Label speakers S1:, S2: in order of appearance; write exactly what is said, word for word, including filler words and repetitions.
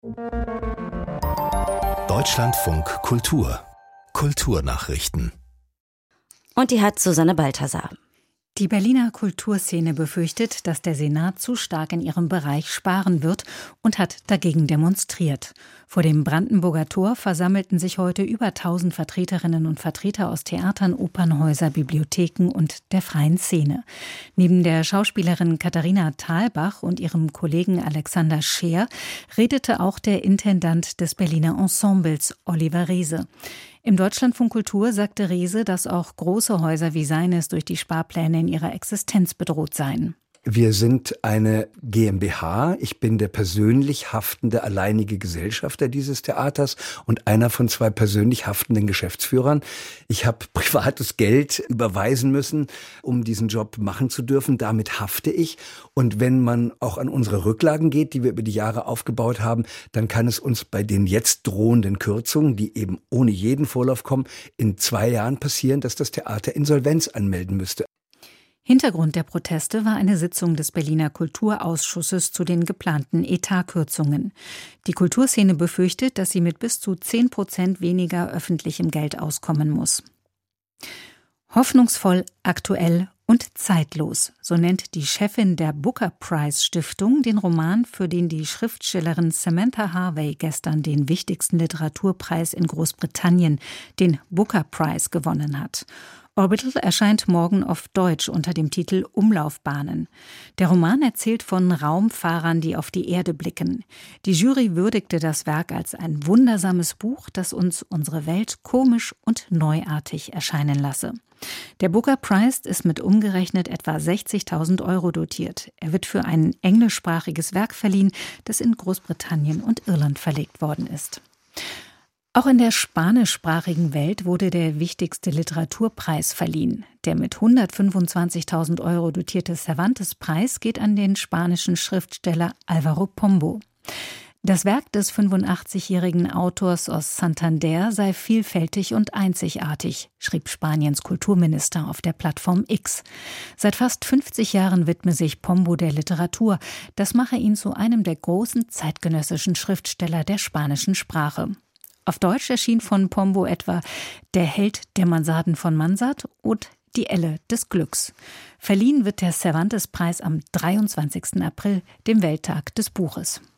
S1: Deutschlandfunk Kultur. Kulturnachrichten.
S2: Und die hat Susanne Balthasar.
S3: Die Berliner Kulturszene befürchtet, dass der Senat zu stark in ihrem Bereich sparen wird und hat dagegen demonstriert. Vor dem Brandenburger Tor versammelten sich heute über tausend Vertreterinnen und Vertreter aus Theatern, Opernhäusern, Bibliotheken und der freien Szene. Neben der Schauspielerin Katharina Thalbach und ihrem Kollegen Alexander Scheer redete auch der Intendant des Berliner Ensembles, Oliver Reese. Im Deutschlandfunk Kultur sagte Reese, dass auch große Häuser wie seines durch die Sparpläne in ihrer Existenz bedroht seien.
S4: Wir sind eine GmbH. Ich bin der persönlich haftende alleinige Gesellschafter dieses Theaters und einer von zwei persönlich haftenden Geschäftsführern. Ich habe privates Geld überweisen müssen, um diesen Job machen zu dürfen. Damit hafte ich. Und wenn man auch an unsere Rücklagen geht, die wir über die Jahre aufgebaut haben, dann kann es uns bei den jetzt drohenden Kürzungen, die eben ohne jeden Vorlauf kommen, in zwei Jahren passieren, dass das Theater Insolvenz anmelden müsste.
S3: Hintergrund der Proteste war eine Sitzung des Berliner Kulturausschusses zu den geplanten Etatkürzungen. Die Kulturszene befürchtet, dass sie mit bis zu zehn Prozent weniger öffentlichem Geld auskommen muss. Hoffnungsvoll, aktuell und zeitlos, so nennt die Chefin der Booker Prize Stiftung den Roman, für den die Schriftstellerin Samantha Harvey gestern den wichtigsten Literaturpreis in Großbritannien, den Booker Prize, gewonnen hat. Orbital erscheint morgen auf Deutsch unter dem Titel Umlaufbahnen. Der Roman erzählt von Raumfahrern, die auf die Erde blicken. Die Jury würdigte das Werk als ein wundersames Buch, das uns unsere Welt komisch und neuartig erscheinen lasse. Der Booker Prize ist mit umgerechnet etwa sechzigtausend Euro dotiert. Er wird für ein englischsprachiges Werk verliehen, das in Großbritannien und Irland verlegt worden ist. Auch in der spanischsprachigen Welt wurde der wichtigste Literaturpreis verliehen. Der mit hundertfünfundzwanzigtausend Euro dotierte Cervantes-Preis geht an den spanischen Schriftsteller Álvaro Pombo. Das Werk des fünfundachtzigjährigen Autors aus Santander sei vielfältig und einzigartig, schrieb Spaniens Kulturminister auf der Plattform X. Seit fast fünfzig Jahren widme sich Pombo der Literatur. Das mache ihn zu einem der großen zeitgenössischen Schriftsteller der spanischen Sprache. Auf Deutsch erschien von Pombo etwa Der Held der Mansarden von Mansart und Die Elle des Glücks. Verliehen wird der Cervantes-Preis am dreiundzwanzigsten April, dem Welttag des Buches.